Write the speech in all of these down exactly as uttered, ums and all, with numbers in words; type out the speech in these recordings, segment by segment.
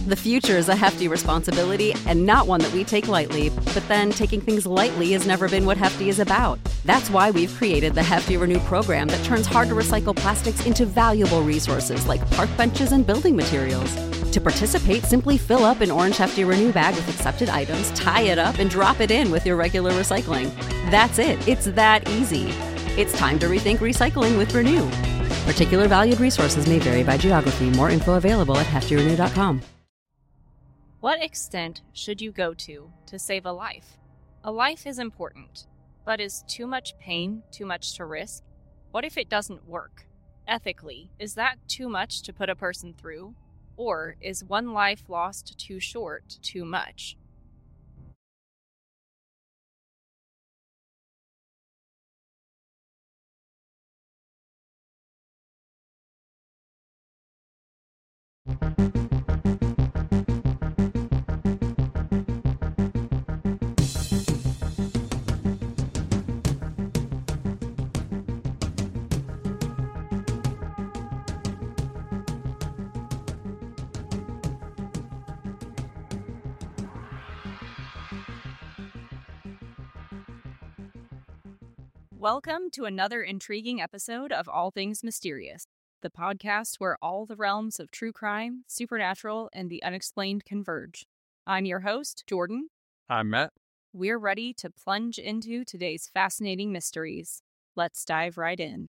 The future is a hefty responsibility and not one that we take lightly, but then taking things lightly has never been what Hefty is about. That's why we've created the Hefty Renew program that turns hard-to-recycle plastics into valuable resources like park benches and building materials. To participate, simply fill up an orange Hefty Renew bag with accepted items, tie it up, and drop it in with your regular recycling. That's it. It's that easy. It's time to rethink recycling with Renew. Particular valued resources may vary by geography. More info available at hefty renew dot com. What extent should you go to to save a life? A life is important, but is too much pain too much to risk? What if it doesn't work? Ethically, is that too much to put a person through? Or is one life lost too short too much? Welcome to another intriguing episode of All Things Mysterious, the podcast where all the realms of true crime, supernatural, and the unexplained converge. I'm your host, Jordan. I'm Matt. We're ready to plunge into today's fascinating mysteries. Let's dive right in.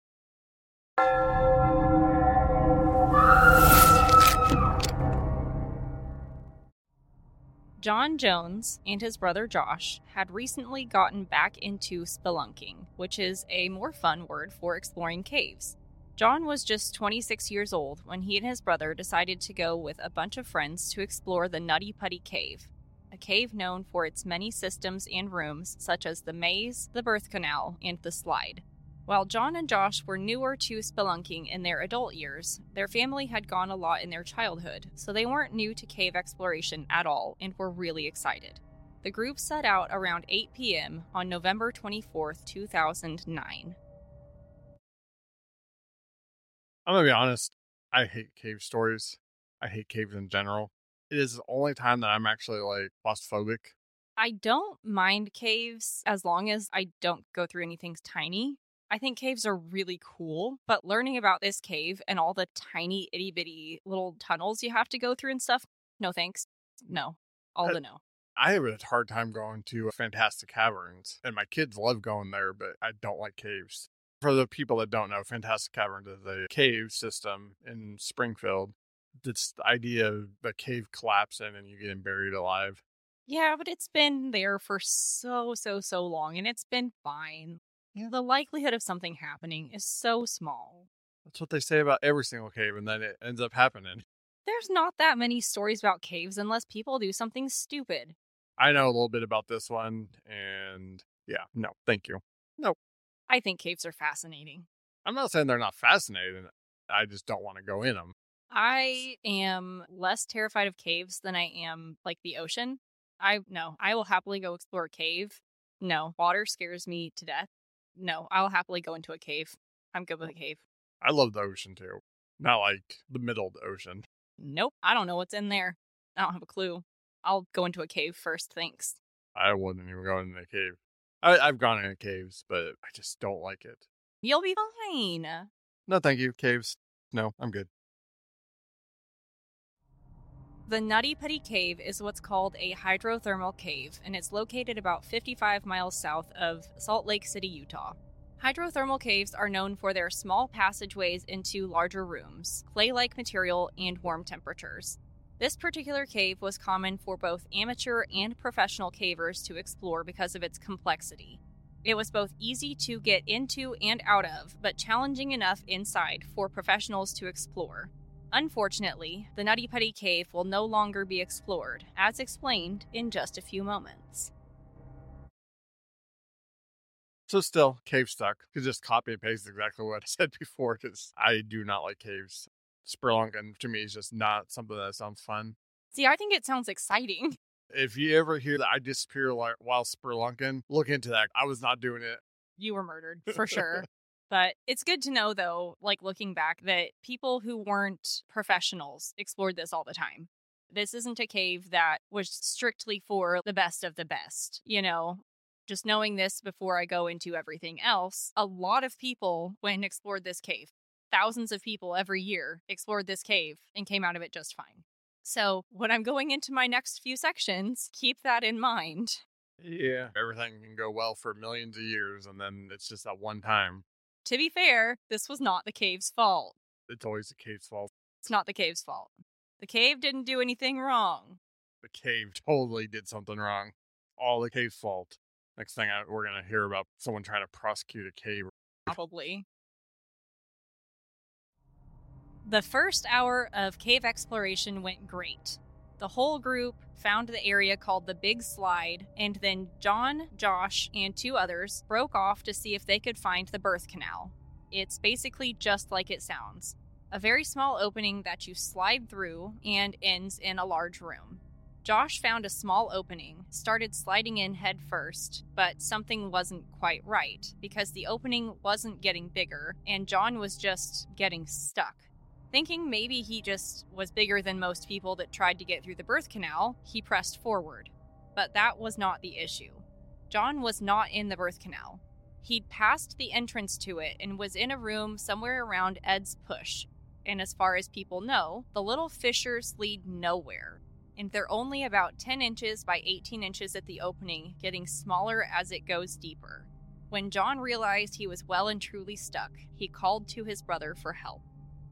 John Jones and his brother Josh had recently gotten back into spelunking, which is a more fun word for exploring caves. John was just twenty-six years old when he and his brother decided to go with a bunch of friends to explore the Nutty Putty Cave, a cave known for its many systems and rooms such as the maze, the birth canal, and the slide. While John and Josh were newer to spelunking in their adult years, their family had gone a lot in their childhood, so they weren't new to cave exploration at all and were really excited. The group set out around eight p.m. on November twenty-fourth, two thousand nine. I'm going to be honest. I hate cave stories. I hate caves in general. It is the only time that I'm actually, like, claustrophobic. I don't mind caves as long as I don't go through anything tiny. I think caves are really cool, but learning about this cave and all the tiny itty bitty little tunnels you have to go through and stuff, no thanks. No. All I, the no. I have a hard time going to Fantastic Caverns, and my kids love going there, but I don't like caves. For the people that don't know, Fantastic Caverns is a cave system in Springfield. It's the idea of the cave collapsing and you getting buried alive. Yeah, but it's been there for so, so, so long, and it's been fine. Yeah. The likelihood of something happening is so small. That's what they say about every single cave, and then it ends up happening. There's not that many stories about caves unless people do something stupid. I know a little bit about this one, and yeah, no, thank you. No. I think caves are fascinating. I'm not saying they're not fascinating. I just don't want to go in them. I am less terrified of caves than I am, like, the ocean. I, no, I will happily go explore a cave. No, water scares me to death. No, I'll happily go into a cave. I'm good with a cave. I love the ocean, too. Not like the middle of the ocean. Nope, I don't know what's in there. I don't have a clue. I'll go into a cave first, thanks. I wouldn't even go into a cave. I, I've gone into caves, but I just don't like it. You'll be fine. No, thank you. Caves. No, I'm good. The Nutty Putty Cave is what's called a hydrothermal cave, and it's located about fifty-five miles south of Salt Lake City, Utah. Hydrothermal caves are known for their small passageways into larger rooms, clay-like material, and warm temperatures. This particular cave was common for both amateur and professional cavers to explore because of its complexity. It was both easy to get into and out of, but challenging enough inside for professionals to explore. Unfortunately, the Nutty Putty Cave will no longer be explored, as explained in just a few moments. So still, cave stuck. You just copy and paste exactly what I said before, because I do not like caves. Spelunking, to me, is just not something that sounds fun. See, I think it sounds exciting. If you ever hear that I disappear while spelunking, look into that. I was not doing it. You were murdered, for sure. But it's good to know, though, like looking back, that people who weren't professionals explored this all the time. This isn't a cave that was strictly for the best of the best, you know? Just knowing this before I go into everything else, a lot of people went and explored this cave. Thousands of people every year explored this cave and came out of it just fine. So when I'm going into my next few sections, keep that in mind. Yeah, everything can go well for millions of years, and then it's just that one time. To be fair, this was not the cave's fault. It's always the cave's fault. It's not the cave's fault. The cave didn't do anything wrong. The cave totally did something wrong. All the cave's fault. Next thing I, we're going to hear about someone trying to prosecute a cave. Probably. The first hour of cave exploration went great. The whole group found the area called the Big Slide, and then John, Josh, and two others broke off to see if they could find the birth canal. It's basically just like it sounds. A very small opening that you slide through and ends in a large room. Josh found a small opening, started sliding in head first, but something wasn't quite right because the opening wasn't getting bigger and John was just getting stuck. Thinking maybe he just was bigger than most people that tried to get through the birth canal, he pressed forward. But that was not the issue. John was not in the birth canal. He'd passed the entrance to it and was in a room somewhere around Ed's Push. And as far as people know, the little fissures lead nowhere. And they're only about ten inches by eighteen inches at the opening, getting smaller as it goes deeper. When John realized he was well and truly stuck, he called to his brother for help.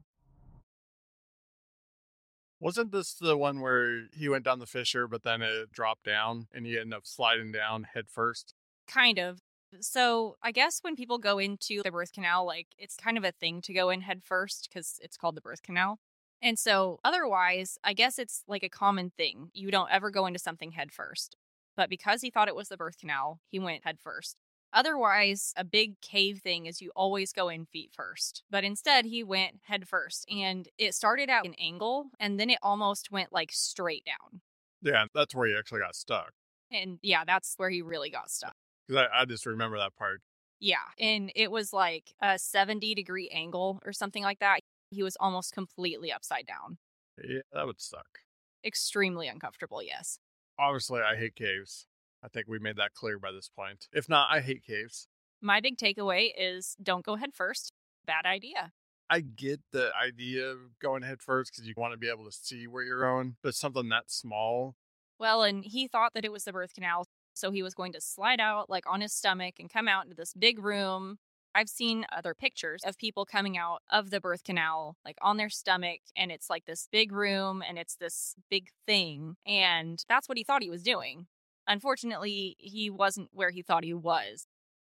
Wasn't this the one where he went down the fissure, but then it dropped down and he ended up sliding down head first? Kind of. So I guess when people go into the birth canal, like it's kind of a thing to go in head first because it's called the birth canal. And so otherwise, I guess it's like a common thing. You don't ever go into something head first. But because he thought it was the birth canal, he went head first. Otherwise, a big cave thing is you always go in feet first. But instead, he went head first. And it started at an angle, and then it almost went like straight down. Yeah, that's where he actually got stuck. And yeah, that's where he really got stuck. Because I, I just remember that part. Yeah, and it was like a seventy degree angle or something like that. He was almost completely upside down. Yeah, that would suck. Extremely uncomfortable, yes. Obviously, I hate caves. I think we made that clear by this point. If not, I hate caves. My big takeaway is don't go head first. Bad idea. I get the idea of going head first because you want to be able to see where you're going, but something that small. Well, and he thought that it was the birth canal, so he was going to slide out like on his stomach and come out into this big room. I've seen other pictures of people coming out of the birth canal like on their stomach, and it's like this big room and it's this big thing, and that's what he thought he was doing. Unfortunately, he wasn't where he thought he was.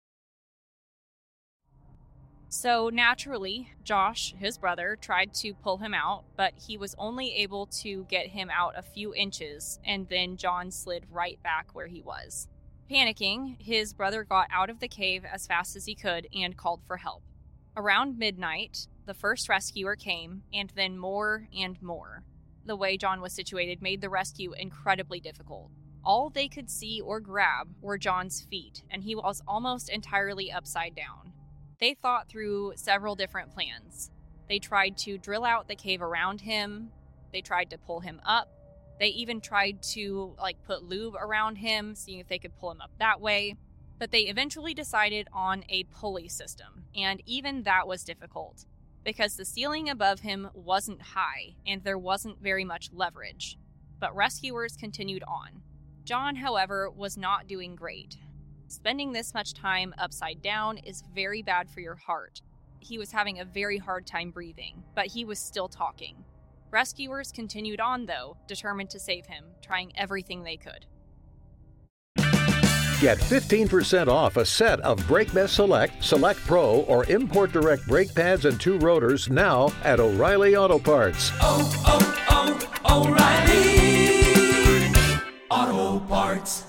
So naturally, Josh, his brother, tried to pull him out, but he was only able to get him out a few inches, and then John slid right back where he was. Panicking, his brother got out of the cave as fast as he could and called for help. Around midnight, the first rescuer came, and then more and more. The way John was situated made the rescue incredibly difficult. All they could see or grab were John's feet, and he was almost entirely upside down. They thought through several different plans. They tried to drill out the cave around him. They tried to pull him up. They even tried to like put lube around him, seeing if they could pull him up that way. But they eventually decided on a pulley system, and even that was difficult because the ceiling above him wasn't high and there wasn't very much leverage. But rescuers continued on. John, however, was not doing great. Spending this much time upside down is very bad for your heart. He was having a very hard time breathing, but he was still talking. Rescuers continued on, though, determined to save him, trying everything they could. Get fifteen percent off a set of Brake Best Select, Select Pro, or Import Direct brake pads and two rotors now at O'Reilly Auto Parts. Oh, oh, oh, O'Reilly Auto Parts.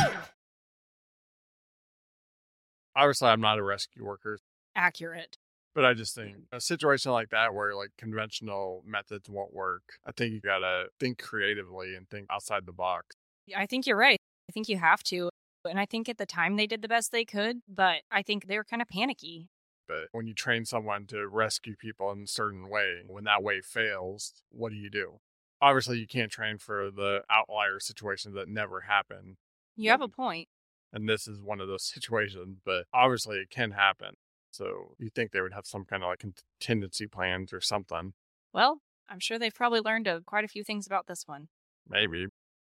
Obviously, I'm not a rescue worker, Accurate. but I just think a situation like that where like conventional methods won't work, I think you gotta think creatively and think outside the box. I think you're right. I think you have to. And I think at the time they did the best they could, but I think they were kind of panicky. But when you train someone to rescue people in a certain way, when that way fails, what do you do? Obviously, you can't train for the outlier situations that never happen. You have a point. And this is one of those situations, but obviously it can happen. So you think they would have some kind of like contingency plans or something. Well, I'm sure they've probably learned a, quite a few things about this one. Maybe.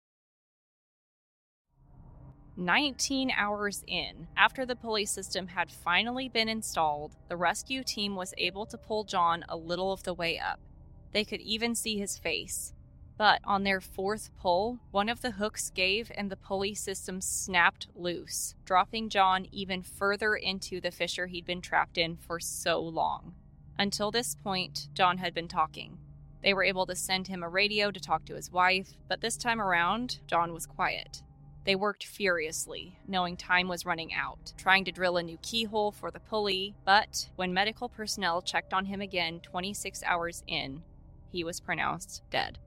nineteen hours in, after the pulley system had finally been installed, the rescue team was able to pull John a little of the way up. They could even see his face. But on their fourth pull, one of the hooks gave and the pulley system snapped loose, dropping John even further into the fissure he'd been trapped in for so long. Until this point, John had been talking. They were able to send him a radio to talk to his wife, but this time around, John was quiet. They worked furiously, knowing time was running out, trying to drill a new keyhole for the pulley, but when medical personnel checked on him again twenty-six hours in, he was pronounced dead.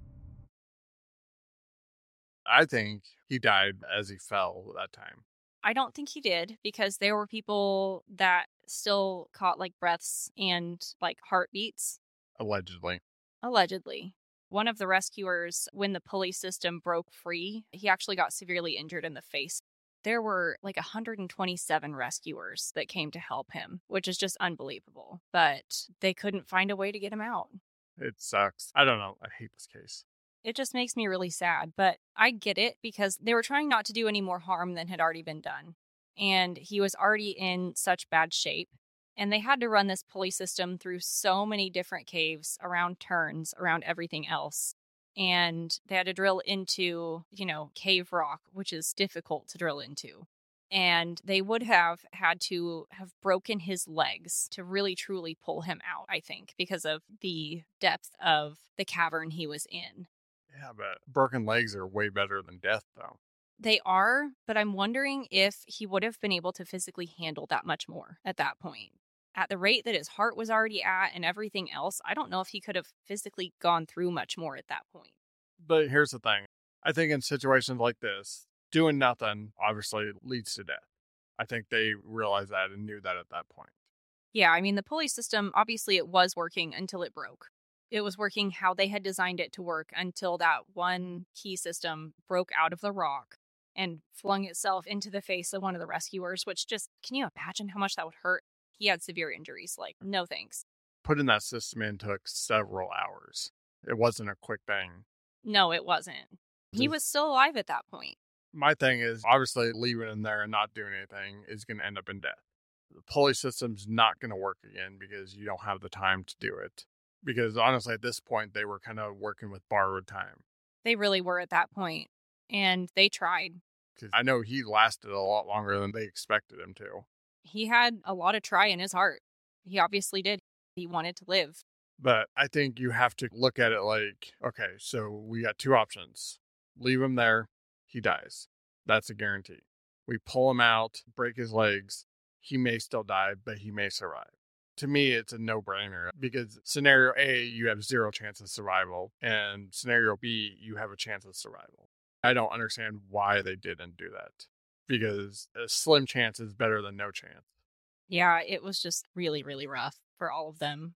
I think he died as he fell that time. I don't think he did, because there were people that still caught like breaths and like heartbeats. Allegedly. Allegedly. One of the rescuers, when the pulley system broke free, he actually got severely injured in the face. There were like one hundred twenty-seven rescuers that came to help him, which is just unbelievable. But they couldn't find a way to get him out. It sucks. I don't know. I hate this case. It just makes me really sad, but I get it because they were trying not to do any more harm than had already been done. And he was already in such bad shape. And they had to run this pulley system through so many different caves, around turns, around everything else. And they had to drill into, you know, cave rock, which is difficult to drill into. And they would have had to have broken his legs to really truly pull him out, I think, because of the depth of the cavern he was in. Yeah, but broken legs are way better than death, though. They are, but I'm wondering if he would have been able to physically handle that much more at that point. At the rate that his heart was already at and everything else, I don't know if he could have physically gone through much more at that point. But here's the thing. I think in situations like this, doing nothing obviously leads to death. I think they realized that and knew that at that point. Yeah, I mean, the pulley system, obviously it was working until it broke. It was working how they had designed it to work until that one key system broke out of the rock and flung itself into the face of one of the rescuers, which just, can you imagine how much that would hurt? He had severe injuries. Like, no thanks. Putting that system in took several hours. It wasn't a quick thing. No, it wasn't. He was still alive at that point. My thing is, obviously, leaving him there and not doing anything is going to end up in death. The pulley system's not going to work again because you don't have the time to do it. Because honestly, at this point, they were kind of working with borrowed time. They really were at that point, and they tried. Because I know he lasted a lot longer than they expected him to. He had a lot of try in his heart. He obviously did. He wanted to live. But I think you have to look at it like, okay, so we got two options. Leave him there, he dies. That's a guarantee. We pull him out, break his legs, he may still die, but he may survive. To me, it's a no-brainer because scenario A, you have zero chance of survival, and scenario B, you have a chance of survival. I don't understand why they didn't do that because a slim chance is better than no chance. Yeah, it was just really, really rough for all of them.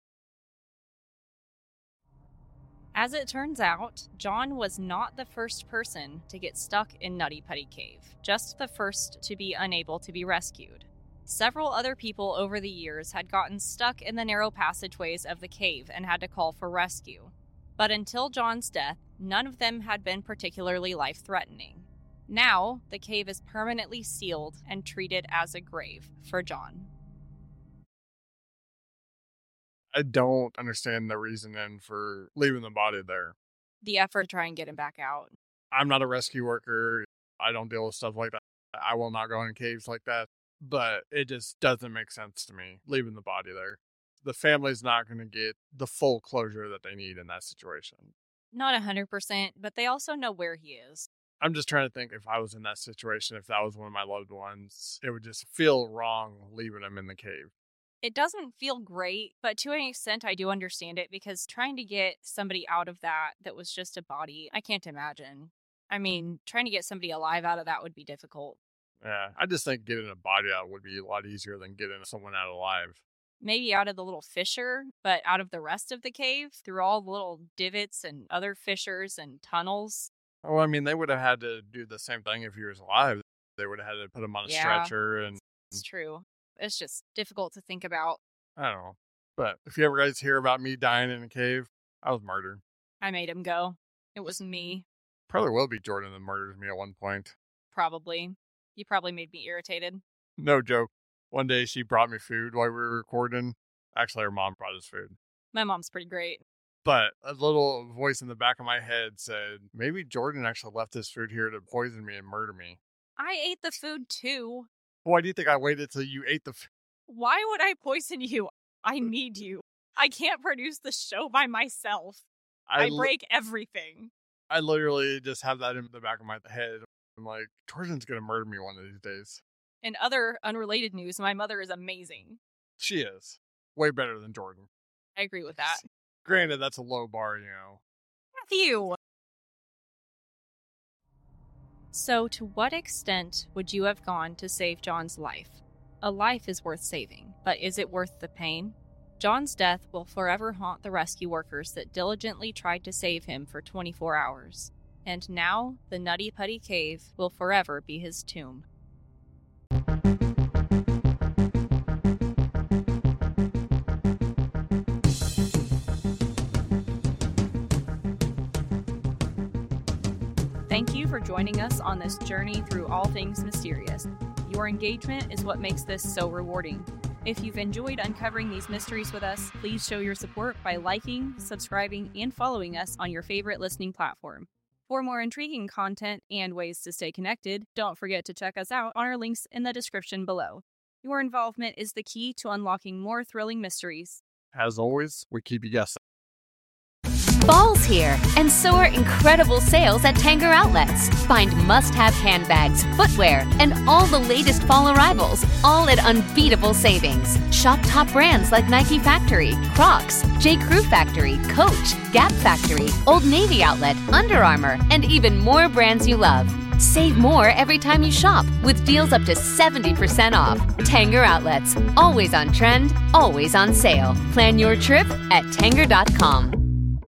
As it turns out, John was not the first person to get stuck in Nutty Putty Cave, just the first to be unable to be rescued. Several other people over the years had gotten stuck in the narrow passageways of the cave and had to call for rescue. But until John's death, none of them had been particularly life-threatening. Now, the cave is permanently sealed and treated as a grave for John. I don't understand the reasoning for leaving the body there. The effort to try and get him back out. I'm not a rescue worker. I don't deal with stuff like that. I will not go in caves like that. But it just doesn't make sense to me, leaving the body there. The family's not going to get the full closure that they need in that situation. Not one hundred percent, but they also know where he is. I'm just trying to think if I was in that situation, if that was one of my loved ones, it would just feel wrong leaving him in the cave. It doesn't feel great, but to an extent I do understand it because trying to get somebody out of that that was just a body, I can't imagine. I mean, trying to get somebody alive out of that would be difficult. Yeah, I just think getting a body out would be a lot easier than getting someone out alive. maybe out of the little fissure, but out of the rest of the cave, through all the little divots and other fissures and tunnels. Oh, I mean, they would have had to do the same thing if he was alive. They would have had to put him on a Yeah. stretcher and It's true. It's just difficult to think about. I don't know. But if you ever guys hear about me dying in a cave, I was murdered. I made him go. It was me, Probably will be Jordan that murders me at one point. probably. You probably made me irritated. No joke. One day she brought me food while we were recording. Actually, her mom brought us food. My mom's pretty great. But a little voice in the back of my head said, maybe Jordan actually left this food here to poison me and murder me. I ate the food too. Why do you think I waited till you ate the food? Why would I poison you? I need you. I can't produce the show by myself. I, li- break everything. I literally just have that in the back of my head. I'm like, Jordan's going to murder me one of these days. In other unrelated news, my mother is amazing. She is. Way better than Jordan. I agree with that. Granted, that's a low bar, you know. Matthew! So, to what extent would you have gone to save John's life? A life is worth saving, but is it worth the pain? John's death will forever haunt the rescue workers that diligently tried to save him for twenty-four hours. And now, the Nutty Putty Cave will forever be his tomb. Thank you for joining us on this journey through all things mysterious. Your engagement is what makes this so rewarding. If you've enjoyed uncovering these mysteries with us, please show your support by liking, subscribing, and following us on your favorite listening platform. For more intriguing content and ways to stay connected, don't forget to check us out on our links in the description below. Your involvement is the key to unlocking more thrilling mysteries. As always, we keep you guessing. Fall's here, and so are incredible sales at Tanger Outlets. Find must-have handbags, footwear, and all the latest fall arrivals, all at unbeatable savings. Shop top brands like Nike Factory, Crocs, J. Crew Factory, Coach, Gap Factory, Old Navy Outlet, Under Armour, and even more brands you love. Save more every time you shop with deals up to seventy percent off. Tanger Outlets, always on trend, always on sale. Plan your trip at tanger dot com.